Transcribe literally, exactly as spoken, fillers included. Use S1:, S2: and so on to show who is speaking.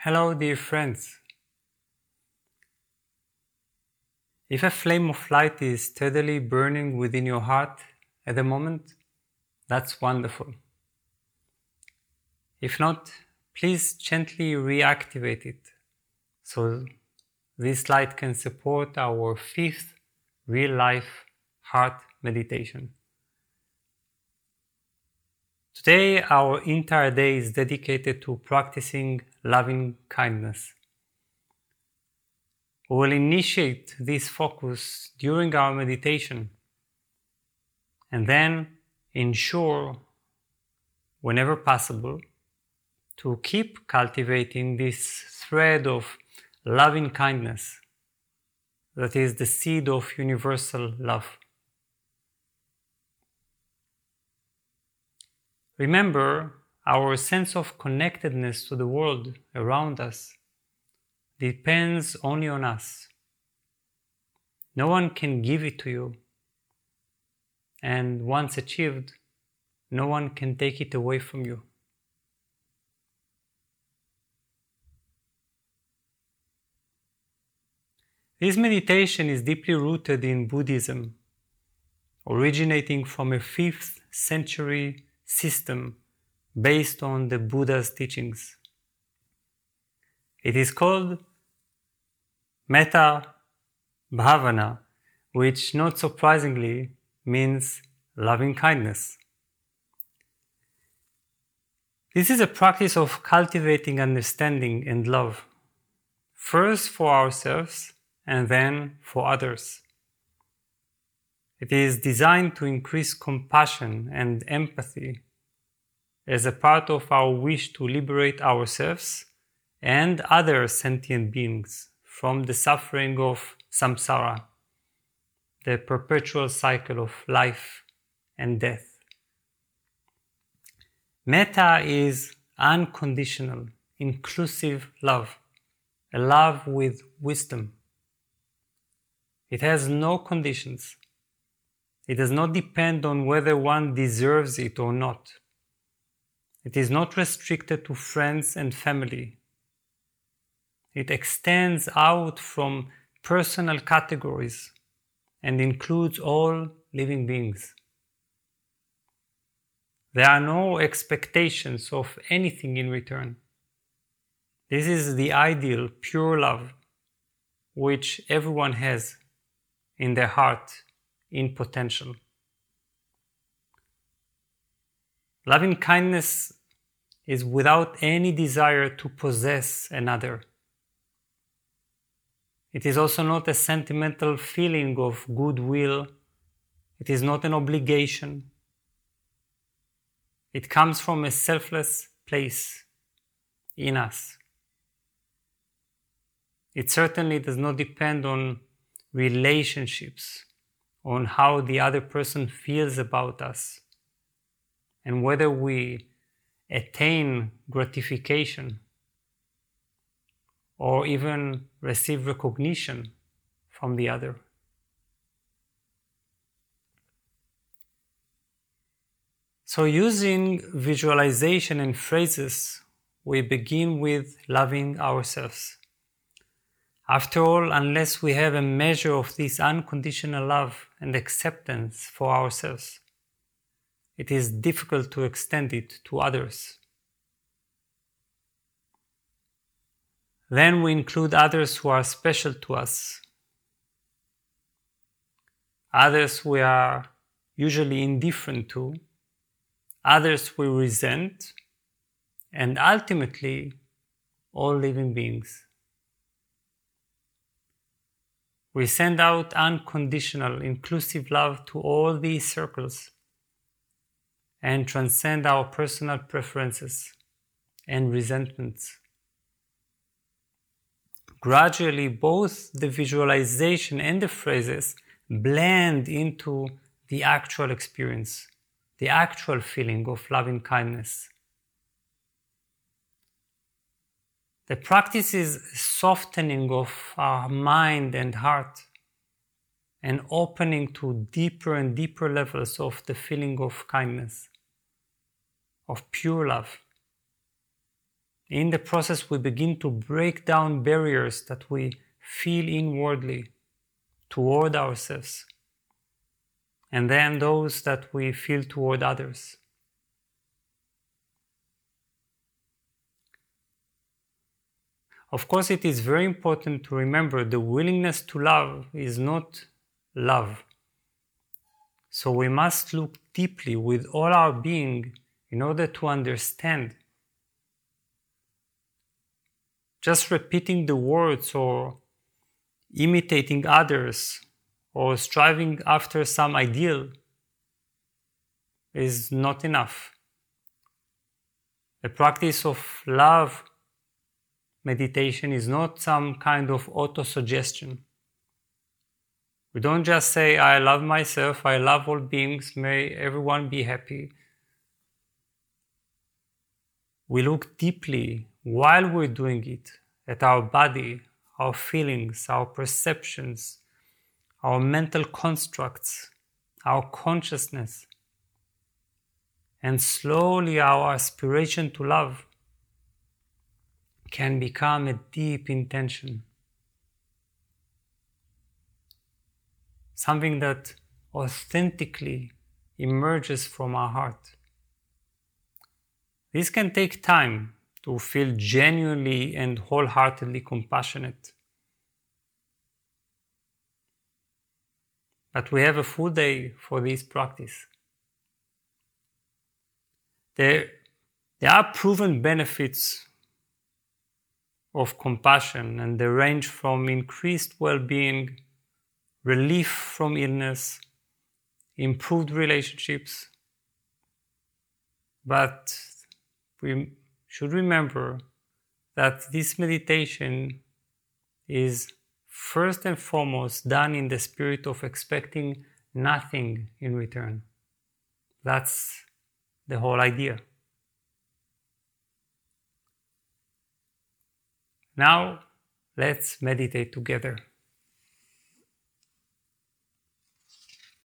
S1: Hello, dear friends. If a flame of light is steadily burning within your heart at the moment, that's wonderful. If not, please gently reactivate it so this light can support our fifth real-life heart meditation. Today, our entire day is dedicated to practicing loving kindness. We will initiate this focus during our meditation and then ensure, whenever possible, to keep cultivating this thread of loving kindness that is the seed of universal love. Remember, our sense of connectedness to the world around us depends only on us. No one can give it to you, and once achieved, no one can take it away from you. This meditation is deeply rooted in Buddhism, originating from a fifth century system based on the Buddha's teachings. It is called Metta Bhavana, which not surprisingly means loving kindness. This is a practice of cultivating understanding and love, first for ourselves and then for others. It is designed to increase compassion and empathy as a part of our wish to liberate ourselves and other sentient beings from the suffering of samsara, the perpetual cycle of life and death. Metta is unconditional, inclusive love, a love with wisdom. It has no conditions. It does not depend on whether one deserves it or not. It is not restricted to friends and family. It extends out from personal categories and includes all living beings. There are no expectations of anything in return. This is the ideal, pure love, which everyone has in their heart in potential. Loving kindness is without any desire to possess another. It is also not a sentimental feeling of goodwill. It is not an obligation. It comes from a selfless place in us. It certainly does not depend on relationships, on how the other person feels about us, and whether we attain gratification or even receive recognition from the other. So using visualization and phrases, we begin with loving ourselves. After all, unless we have a measure of this unconditional love and acceptance for ourselves, it is difficult to extend it to others. Then we include others who are special to us, others we are usually indifferent to, others we resent, and ultimately, all living beings. We send out unconditional, inclusive love to all these circles and transcend our personal preferences and resentments. Gradually, both the visualization and the phrases blend into the actual experience, the actual feeling of loving kindness. The practice is softening of our mind and heart and opening to deeper and deeper levels of the feeling of kindness, of pure love. In the process, we begin to break down barriers that we feel inwardly toward ourselves, and then those that we feel toward others. Of course, it is very important to remember the willingness to love is not love. So we must look deeply with all our being in order to understand. Just repeating the words or imitating others or striving after some ideal is not enough. The practice of love meditation is not some kind of auto-suggestion. We don't just say, I love myself, I love all beings, may everyone be happy. We look deeply while we're doing it at our body, our feelings, our perceptions, our mental constructs, our consciousness, and slowly our aspiration to love can become a deep intention. Something that authentically emerges from our heart. This can take time to feel genuinely and wholeheartedly compassionate. But we have a full day for this practice. There, there are proven benefits of compassion, and they range from increased well-being, relief from illness, improved relationships. But we should remember that this meditation is first and foremost done in the spirit of expecting nothing in return. That's the whole idea. Now, let's meditate together.